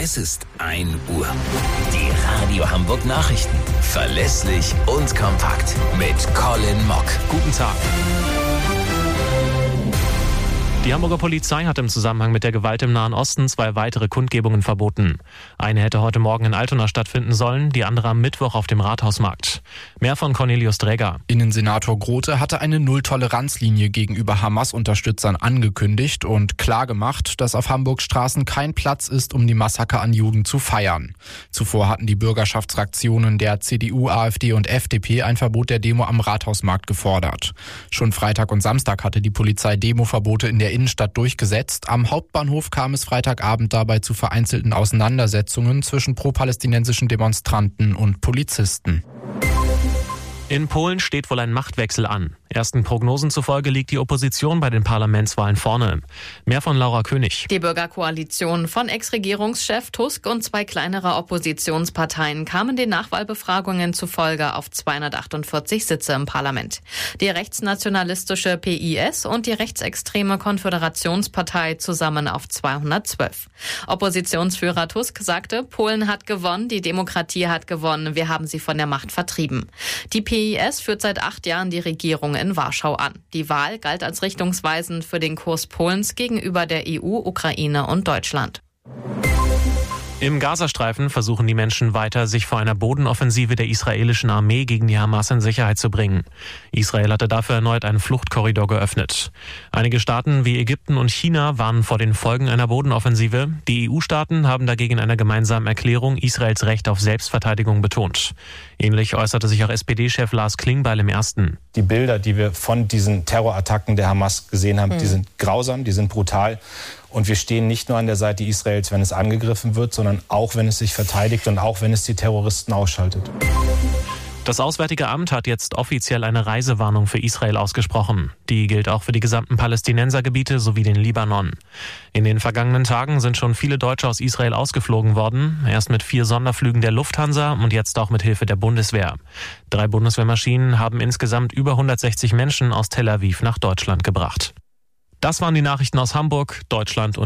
Es ist 1 Uhr. Die Radio Hamburg Nachrichten. Verlässlich und kompakt. Mit Colin Mock. Guten Tag. Die Hamburger Polizei hat im Zusammenhang mit der Gewalt im Nahen Osten 2 weitere Kundgebungen verboten. Eine hätte heute Morgen in Altona stattfinden sollen, die andere am Mittwoch auf dem Rathausmarkt. Mehr von Cornelius Dräger. Innensenator Grote hatte eine Null-Toleranz-Linie gegenüber Hamas-Unterstützern angekündigt und klargemacht, dass auf Hamburgs Straßen kein Platz ist, um die Massaker an Juden zu feiern. Zuvor hatten die Bürgerschaftsfraktionen der CDU, AfD und FDP ein Verbot der Demo am Rathausmarkt gefordert. Schon Freitag und Samstag hatte die Polizei Demoverbote in der Innenstadt durchgesetzt. Am Hauptbahnhof kam es Freitagabend dabei zu vereinzelten Auseinandersetzungen zwischen pro-palästinensischen Demonstranten und Polizisten. In Polen steht wohl ein Machtwechsel an. Ersten Prognosen zufolge liegt die Opposition bei den Parlamentswahlen vorne. Mehr von Laura König. Die Bürgerkoalition von Ex-Regierungschef Tusk und 2 kleinere Oppositionsparteien kamen den Nachwahlbefragungen zufolge auf 248 Sitze im Parlament. Die rechtsnationalistische PIS und die rechtsextreme Konföderationspartei zusammen auf 212. Oppositionsführer Tusk sagte, Polen hat gewonnen, die Demokratie hat gewonnen, wir haben sie von der Macht vertrieben. Die PIS führt seit 8 Jahren die Regierung in Warschau an. Die Wahl galt als richtungsweisend für den Kurs Polens gegenüber der EU, Ukraine und Deutschland. Im Gazastreifen versuchen die Menschen weiter, sich vor einer Bodenoffensive der israelischen Armee gegen die Hamas in Sicherheit zu bringen. Israel hatte dafür erneut einen Fluchtkorridor geöffnet. Einige Staaten wie Ägypten und China warnen vor den Folgen einer Bodenoffensive. Die EU-Staaten haben dagegen in einer gemeinsamen Erklärung Israels Recht auf Selbstverteidigung betont. Ähnlich äußerte sich auch SPD-Chef Lars Klingbeil im Ersten. Die Bilder, die wir von diesen Terrorattacken der Hamas gesehen haben, die sind grausam, die sind brutal. Und wir stehen nicht nur an der Seite Israels, wenn es angegriffen wird, sondern auch, wenn es sich verteidigt und auch, wenn es die Terroristen ausschaltet. Das Auswärtige Amt hat jetzt offiziell eine Reisewarnung für Israel ausgesprochen. Die gilt auch für die gesamten Palästinensergebiete sowie den Libanon. In den vergangenen Tagen sind schon viele Deutsche aus Israel ausgeflogen worden. Erst mit 4 Sonderflügen der Lufthansa und jetzt auch mit Hilfe der Bundeswehr. 3 Bundeswehrmaschinen haben insgesamt über 160 Menschen aus Tel Aviv nach Deutschland gebracht. Das waren die Nachrichten aus Hamburg, Deutschland und